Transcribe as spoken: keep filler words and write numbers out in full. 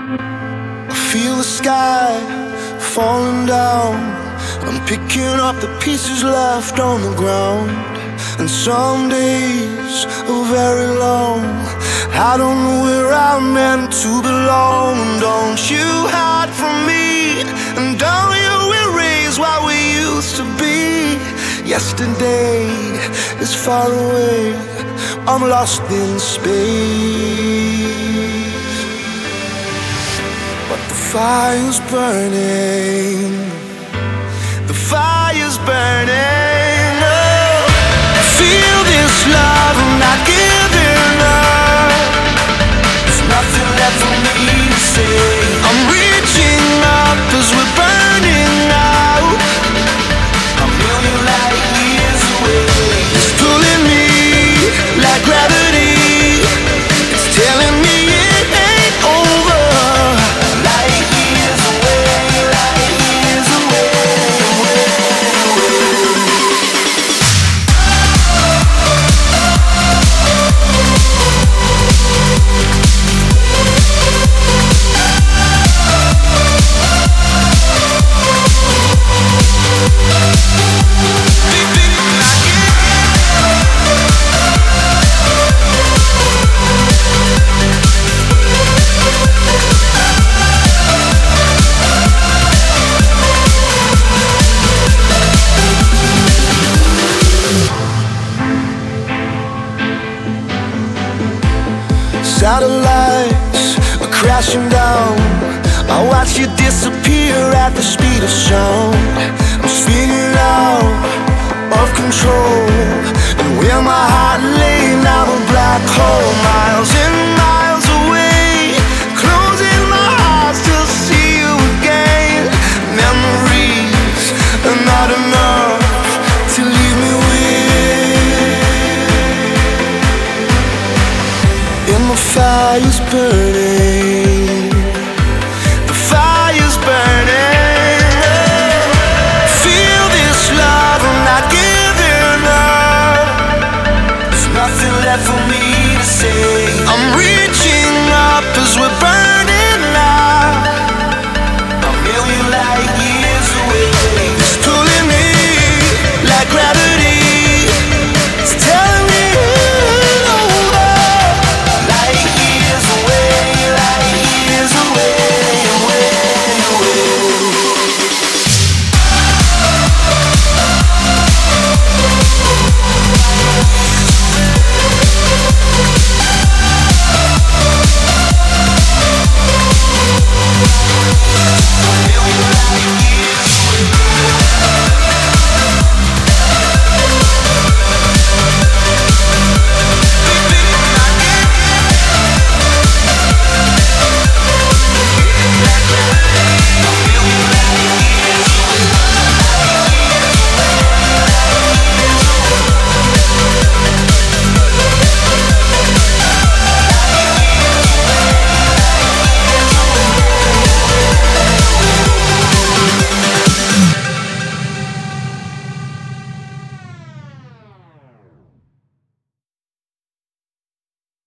I feel the sky falling down. I'm picking up the pieces left on the ground. And some days are very long. I don't know where I'm meant to belong. Don't you hide from me, and don't you erase what we used to be. Yesterday is far away, I'm lost in space. But the fire's burning, the fire's burning. Oh, I feel this love, I'm not giving up. There's nothing left for me to say. I'm reaching up as we're burning out. A million light years away. It's pulling me like gravity. It's telling me it ain't over. Light years away, light years away, away, away. Satellites are crashing down. I watch you disappear at the speed of sound. I'm spinning out of control, and where my heart lay, now a black hole. Miles and miles away, closing my eyes to see you again. Memories are not enough to leave me with. And the fire's burning,